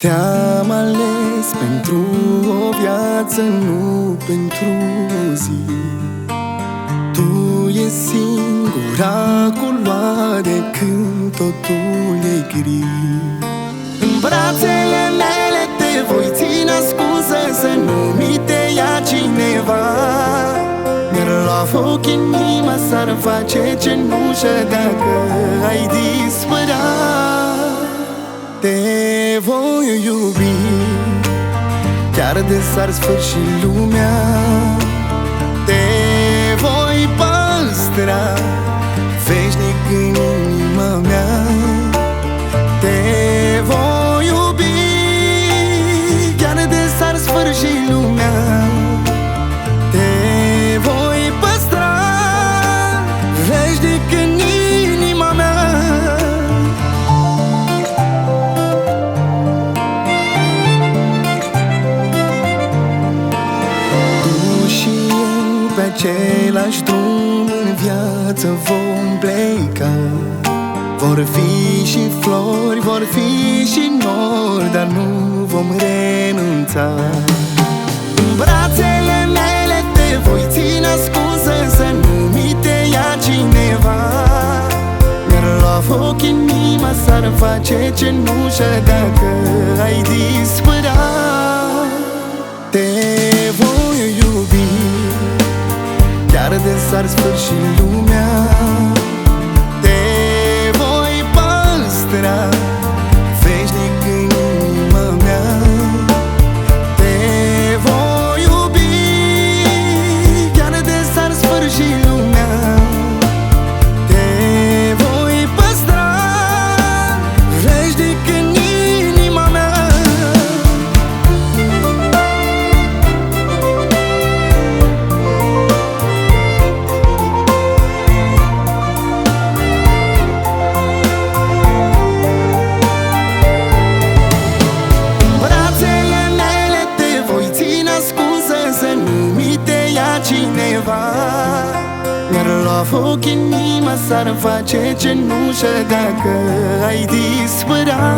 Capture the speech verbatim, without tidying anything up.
Te-am ales pentru o viață, nu pentru o zi. Tu e singura culoare când totul e gri. În brațele mele te voi ține ascunsă, să nu mi te ia cineva. Mi-ar lua foc inima, s-ar face cenușă dacă ai dispărea. Te voi iubi chiar de s-ar sfârși lumea. Te voi păstra veșnic în inima mea. Te voi iubi chiar de s-ar sfârși lumea. Te voi păstra veșnic în inima mea. Pe același drum în viață vom pleca. Vor fi și flori, vor fi și nori, dar nu vom renunța. În brațele mele te voi ține ascunsă, să nu mi te ia cineva. Mi-ar lua foc inima, s-ar face cenușă dacă ai dispărea. Te voi iubi chiar de s-ar sfârși lumea. Te voi păstra veșnic în inima mea. Te voi iubi chiar de s-ar sfârși lumea. Te voi păstra veșnic în inima mea. Cineva mi-ar lua foc inima, s-ar face cenușă dacă ai dispărea.